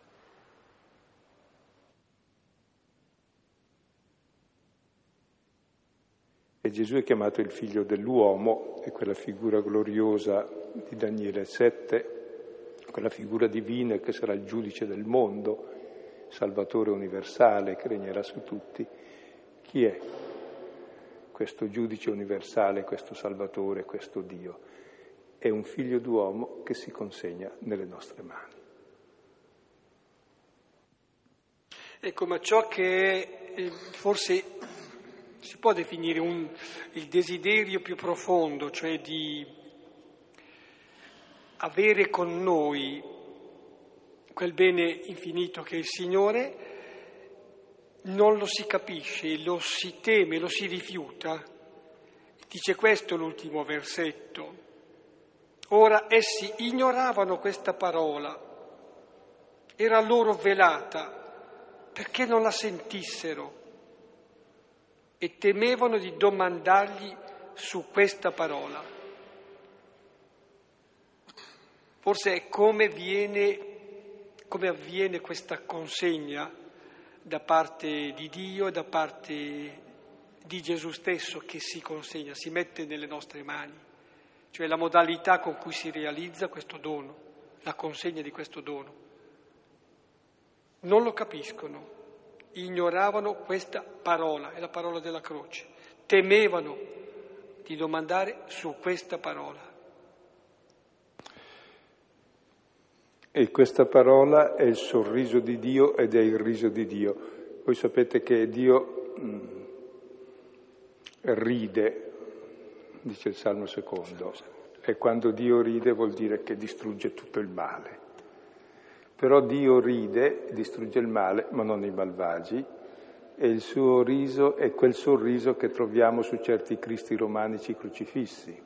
Speaker 3: E Gesù è chiamato il figlio dell'uomo, è quella figura gloriosa di Daniele sette, quella figura divina che sarà il giudice del mondo, Salvatore universale che regnerà su tutti. Chi è questo giudice universale, questo Salvatore, questo Dio? È un figlio d'uomo che si consegna nelle nostre mani.
Speaker 1: Ecco, ma ciò che è, forse si può definire un, il desiderio più profondo, cioè di avere con noi quel bene infinito che è il Signore, non lo si capisce, lo si teme, lo si rifiuta. Dice questo l'ultimo versetto. Ora essi ignoravano questa parola, era loro velata, perché non la sentissero, e temevano di domandargli su questa parola. Forse è come viene... come avviene questa consegna da parte di Dio, da parte di Gesù stesso che si consegna, si mette nelle nostre mani, cioè la modalità con cui si realizza questo dono, la consegna di questo dono. Non lo capiscono, ignoravano questa parola, è la parola della croce, temevano di domandare su questa parola.
Speaker 3: E questa parola è il sorriso di Dio ed è il riso di Dio. Voi sapete che Dio mh, ride, dice il Salmo secondo, e quando Dio ride vuol dire che distrugge tutto il male. Però Dio ride, distrugge il male, ma non i malvagi, e il suo riso è quel sorriso che troviamo su certi Cristi romanici crocifissi.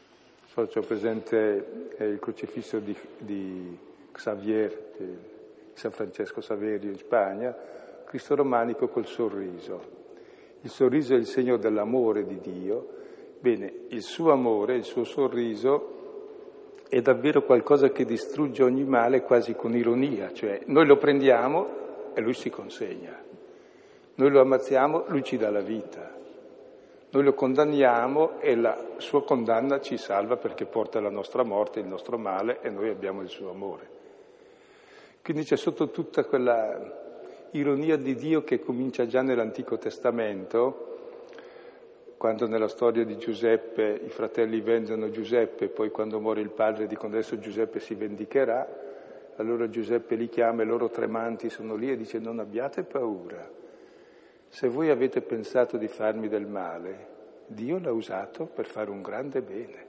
Speaker 3: So, c'ho presente eh, il crocifisso di, di Xavier, di San Francesco Saverio in Spagna, Cristo romanico col sorriso. Il sorriso è il segno dell'amore di Dio. Bene, il suo amore, il suo sorriso è davvero qualcosa che distrugge ogni male quasi con ironia, cioè noi lo prendiamo e lui si consegna, noi lo ammazziamo, lui ci dà la vita, noi lo condanniamo e la sua condanna ci salva perché porta la nostra morte, il nostro male e noi abbiamo il suo amore. Quindi c'è sotto tutta quella ironia di Dio che comincia già nell'Antico Testamento, quando nella storia di Giuseppe i fratelli vendono Giuseppe, poi quando muore il padre dicono adesso Giuseppe si vendicherà, allora Giuseppe li chiama e loro tremanti sono lì e dice non abbiate paura, se voi avete pensato di farmi del male, Dio l'ha usato per fare un grande bene.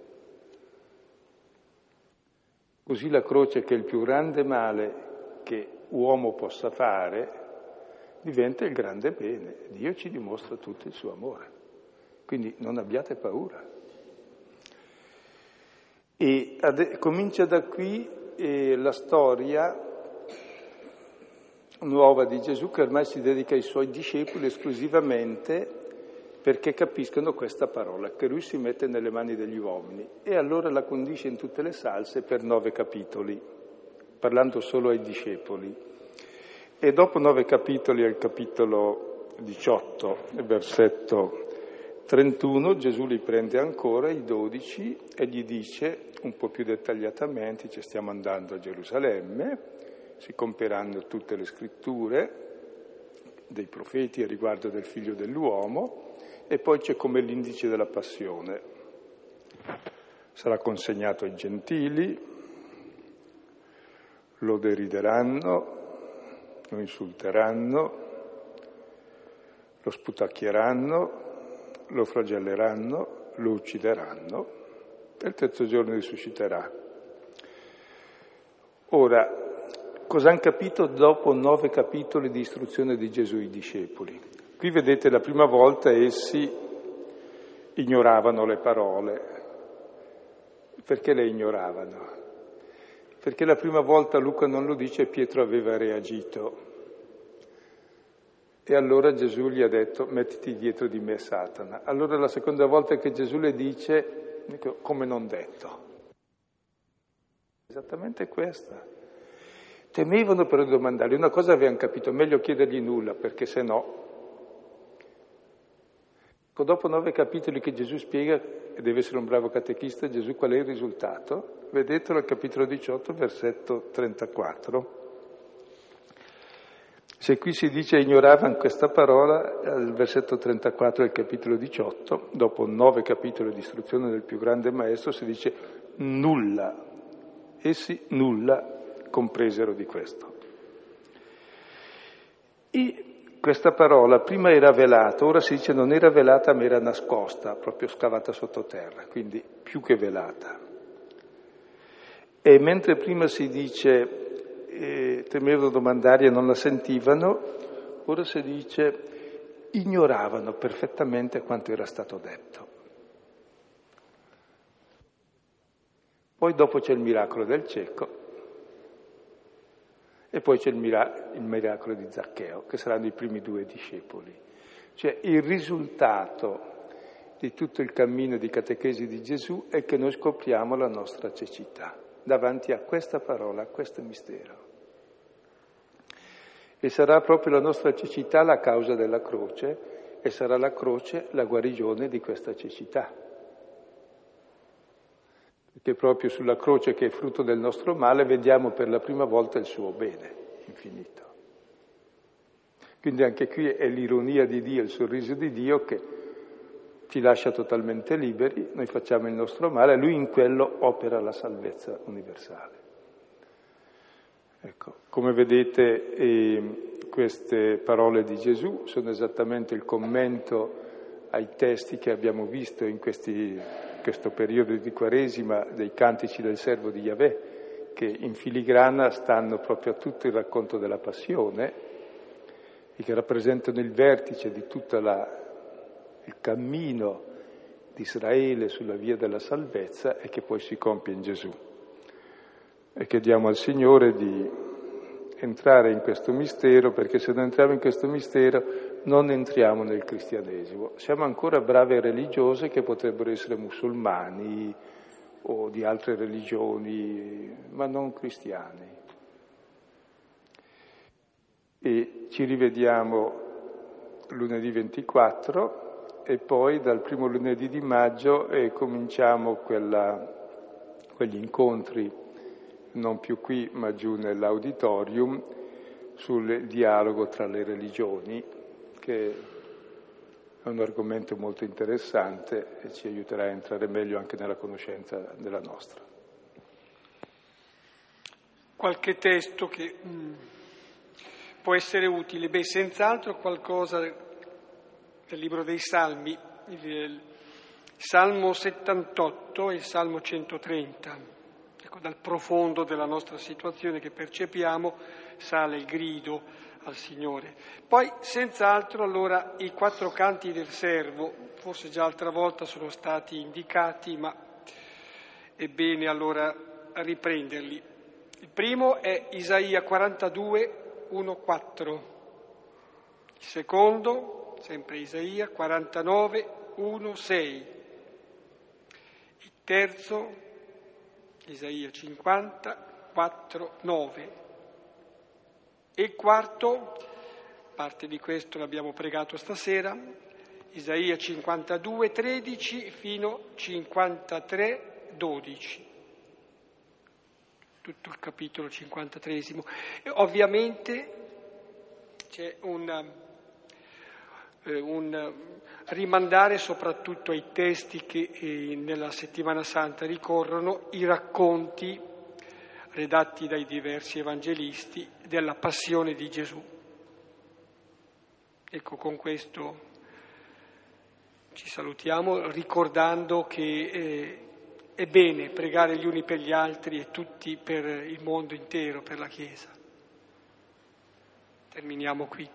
Speaker 3: Così la croce, che è il più grande male che uomo possa fare, diventa il grande bene. Dio ci dimostra tutto il suo amore. Quindi non abbiate paura. E ade- comincia da qui eh, la storia nuova di Gesù, che ormai si dedica ai suoi discepoli esclusivamente perché capiscono questa parola, che lui si mette nelle mani degli uomini. E allora la condisce in tutte le salse per nove capitoli, parlando solo ai discepoli. E dopo nove capitoli, al capitolo diciotto, versetto trentuno, Gesù li prende ancora, i dodici, e gli dice un po' più dettagliatamente, ci stiamo andando a Gerusalemme, si compieranno tutte le scritture dei profeti a riguardo del Figlio dell'uomo, e poi c'è come l'indice della passione. Sarà consegnato ai gentili, lo derideranno, lo insulteranno, lo sputacchieranno, lo flagelleranno, lo uccideranno e il terzo giorno risusciterà. Ora, cosa hanno capito dopo nove capitoli di istruzione di Gesù ai discepoli? Qui vedete la prima volta essi ignoravano le parole. Perché le ignoravano? Perché la prima volta Luca non lo dice, Pietro aveva reagito. E allora Gesù gli ha detto, mettiti dietro di me, Satana. Allora la seconda volta che Gesù le dice, dico, come non detto. Esattamente questa. Temevano per domandargli, una cosa avevano capito, meglio chiedergli nulla, perché se no... Dopo nove capitoli che Gesù spiega, e deve essere un bravo catechista, Gesù qual è il risultato? Vedetelo al capitolo diciotto, versetto trentaquattro. Se qui si dice ignoravano questa parola, al versetto trentaquattro del capitolo diciotto, dopo nove capitoli di istruzione del più grande maestro, si dice nulla. Essi nulla compresero di questo. E questa parola prima era velata, ora si dice non era velata ma era nascosta, proprio scavata sottoterra, quindi più che velata. E mentre prima si dice eh, temevano domandargli e non la sentivano, ora si dice ignoravano perfettamente quanto era stato detto. Poi dopo c'è il miracolo del cieco e poi c'è il, mira- il miracolo di Zaccheo, che saranno i primi due discepoli. Cioè il risultato di tutto il cammino di catechesi di Gesù è che noi scopriamo la nostra cecità davanti a questa parola, a questo mistero. E sarà proprio la nostra cecità la causa della croce e sarà la croce la guarigione di questa cecità. Perché proprio sulla croce, che è frutto del nostro male, vediamo per la prima volta il suo bene infinito. Quindi anche qui è l'ironia di Dio, il sorriso di Dio che ci lascia totalmente liberi, noi facciamo il nostro male, lui in quello opera la salvezza universale. Ecco, come vedete eh, queste parole di Gesù sono esattamente il commento ai testi che abbiamo visto in questi, questo periodo di Quaresima dei cantici del servo di Yahweh, che in filigrana stanno proprio a tutto il racconto della passione e che rappresentano il vertice di tutto la, il cammino di Israele sulla via della salvezza e che poi si compie in Gesù. E chiediamo al Signore di entrare in questo mistero, perché se non entriamo in questo mistero non entriamo nel cristianesimo. Siamo ancora brave religiose che potrebbero essere musulmani o di altre religioni, ma non cristiani. E ci rivediamo lunedì ventiquattro e poi dal primo lunedì di maggio eh, cominciamo quella, quegli incontri, non più qui ma giù nell'auditorium, sul dialogo tra le religioni, che è un argomento molto interessante e ci aiuterà a entrare meglio anche nella conoscenza della nostra.
Speaker 1: Qualche testo che mh, può essere utile? Beh, senz'altro qualcosa del libro dei Salmi, il Salmo settantotto e il Salmo centotrenta. Ecco, dal profondo della nostra situazione che percepiamo sale il grido al Signore. Poi, senz'altro, allora, i quattro canti del servo, forse già altra volta sono stati indicati, ma è bene allora riprenderli. Il primo è Isaia quarantadue, uno quattro. Il secondo, sempre Isaia quarantanove, uno sei. Il terzo, Isaia cinquanta, quattro nove. E il quarto, parte di questo l'abbiamo pregato stasera, Isaia cinquantadue, tredici fino cinquantatré, dodici. Tutto il capitolo cinquantatreesimo. E ovviamente c'è un, eh, un rimandare soprattutto ai testi che eh, nella Settimana Santa ricorrono, i racconti redatti dai diversi evangelisti della passione di Gesù. Ecco, con questo ci salutiamo ricordando che eh, è bene pregare gli uni per gli altri e tutti per il mondo intero, per la Chiesa. Terminiamo qui.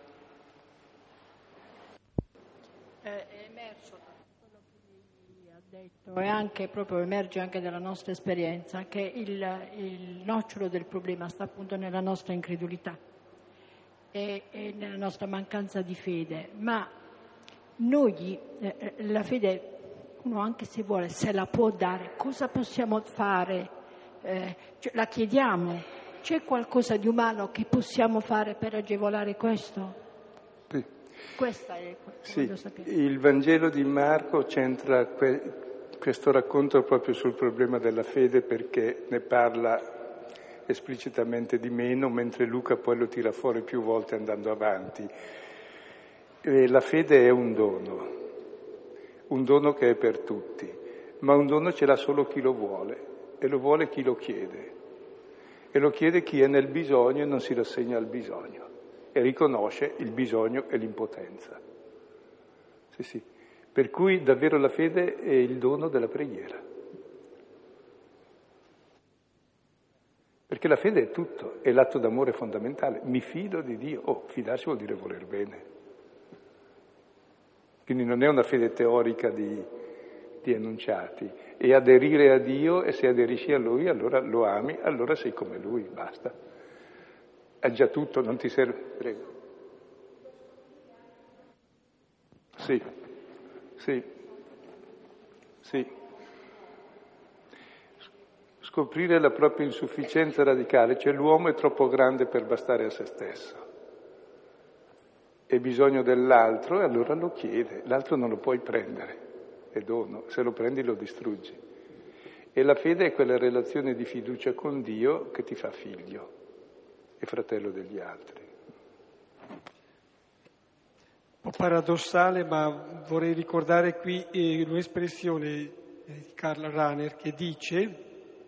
Speaker 4: È emerso da quello che lei ha detto e anche proprio emerge anche dalla nostra esperienza che il, il nocciolo del problema sta appunto nella nostra incredulità e, e nella nostra mancanza di fede, ma noi eh, la fede uno anche se vuole se la può dare. Cosa possiamo fare? Eh, cioè, la chiediamo. C'è qualcosa di umano che possiamo fare per agevolare questo?
Speaker 3: Sì.
Speaker 4: Questa è
Speaker 3: sì.
Speaker 4: voglio sapere.
Speaker 3: Il Vangelo di Marco centra que- questo racconto proprio sul problema della fede, perché ne parla esplicitamente di meno, mentre Luca poi lo tira fuori più volte andando avanti. E la fede è un dono. Un dono che è per tutti, ma un dono ce l'ha solo chi lo vuole, e lo vuole chi lo chiede. E lo chiede chi è nel bisogno e non si rassegna al bisogno, e riconosce il bisogno e l'impotenza. Sì, sì. Per cui davvero la fede è il dono della preghiera. Perché la fede è tutto, è l'atto d'amore fondamentale. Mi fido di Dio. Oh, fidarsi vuol dire voler bene. Quindi non è una fede teorica di, di enunciati, è aderire a Dio, e se aderisci a Lui allora lo ami, allora sei come Lui, basta. È già tutto, non ti serve. Prego. Sì, sì, sì. Scoprire la propria insufficienza radicale, cioè l'uomo è troppo grande per bastare a se stesso. Hai bisogno dell'altro e allora lo chiede, l'altro non lo puoi prendere, è dono, se lo prendi lo distruggi. E la fede è quella relazione di fiducia con Dio che ti fa figlio e fratello degli altri.
Speaker 1: Un po' paradossale, ma vorrei ricordare qui eh, un'espressione di Karl Rahner che dice: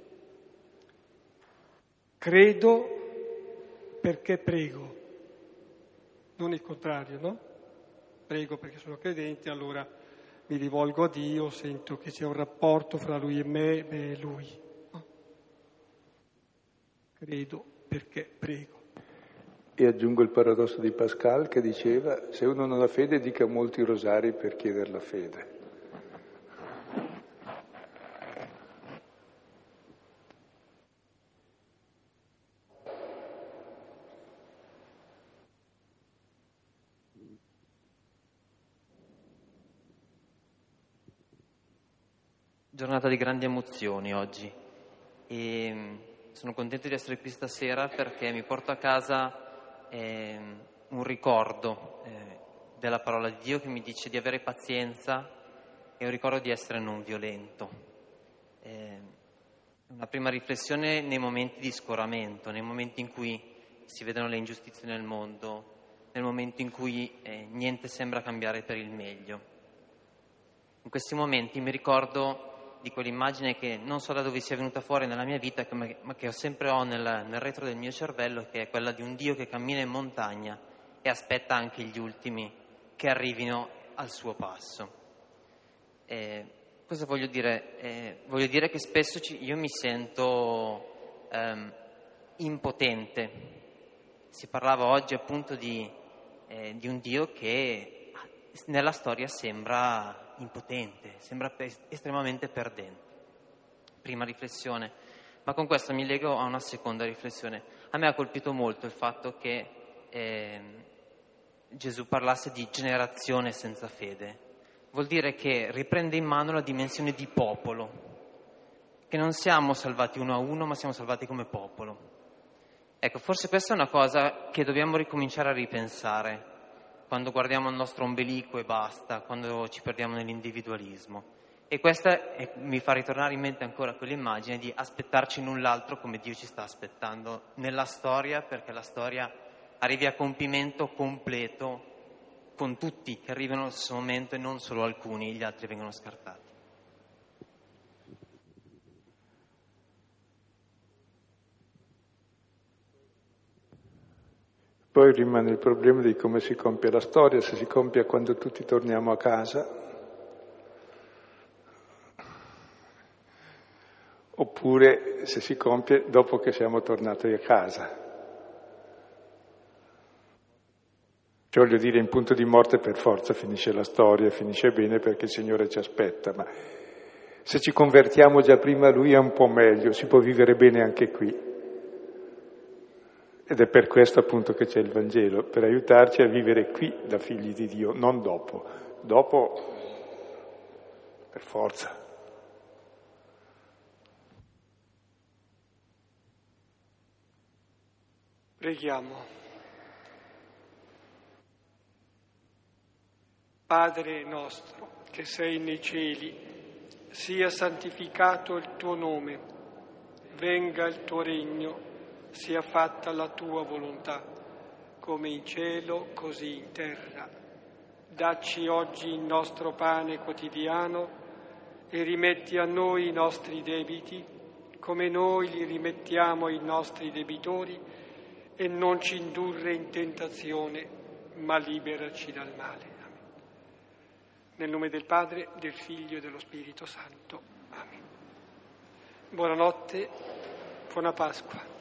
Speaker 1: credo perché prego. Non il contrario, no? Prego perché sono credente, allora mi rivolgo a Dio, sento che c'è un rapporto fra Lui e me, me e Lui. No? Credo perché prego.
Speaker 3: E aggiungo il paradosso di Pascal che diceva: se uno non ha fede dica molti rosari per chiedere la fede.
Speaker 5: Giornata di grandi emozioni oggi e sono contento di essere qui stasera perché mi porto a casa eh, un ricordo eh, della parola di Dio che mi dice di avere pazienza e un ricordo di essere non violento. Eh, una prima riflessione nei momenti di scoramento, nei momenti in cui si vedono le ingiustizie nel mondo, nel momento in cui eh, niente sembra cambiare per il meglio. In questi momenti mi ricordo di quell'immagine che non so da dove sia venuta fuori nella mia vita, ma che ho sempre ho nel, nel retro del mio cervello, che è quella di un Dio che cammina in montagna e aspetta anche gli ultimi che arrivino al suo passo. Eh, cosa voglio dire? Eh, voglio dire che spesso ci, io mi sento ehm, impotente. Si parlava oggi appunto di, eh, di un Dio che nella storia sembra impotente, sembra estremamente perdente. Prima riflessione, ma con questo mi lego a una seconda riflessione. A me ha colpito molto il fatto che eh, Gesù parlasse di generazione senza fede. Vuol dire che riprende in mano la dimensione di popolo, che non siamo salvati uno a uno, ma siamo salvati come popolo. Ecco, forse questa è una cosa che dobbiamo ricominciare a ripensare quando guardiamo il nostro ombelico e basta, quando ci perdiamo nell'individualismo. E questa è, mi fa ritornare in mente ancora quell'immagine di aspettarci l'un l'altro come Dio ci sta aspettando nella storia, perché la storia arrivi a compimento completo con tutti che arrivano allo stesso momento e non solo alcuni, gli altri vengono scartati.
Speaker 3: Poi rimane il problema di come si compie la storia, se si compie quando tutti torniamo a casa, oppure se si compie dopo che siamo tornati a casa. Cioè, voglio dire, in punto di morte per forza finisce la storia, finisce bene perché il Signore ci aspetta, ma se ci convertiamo già prima a Lui è un po' meglio, si può vivere bene anche qui. Ed è per questo appunto che c'è il Vangelo, per aiutarci a vivere qui da figli di Dio, non dopo. Dopo, per forza.
Speaker 1: Preghiamo. Padre nostro, che sei nei cieli, sia santificato il tuo nome, venga il tuo regno, sia fatta la tua volontà, come in cielo, così in terra. Dacci oggi il nostro pane quotidiano e rimetti a noi i nostri debiti, come noi li rimettiamo ai nostri debitori, e non ci indurre in tentazione, ma liberaci dal male. Amen. Nel nome del Padre, del Figlio e dello Spirito Santo. Amen. Buonanotte, buona Pasqua.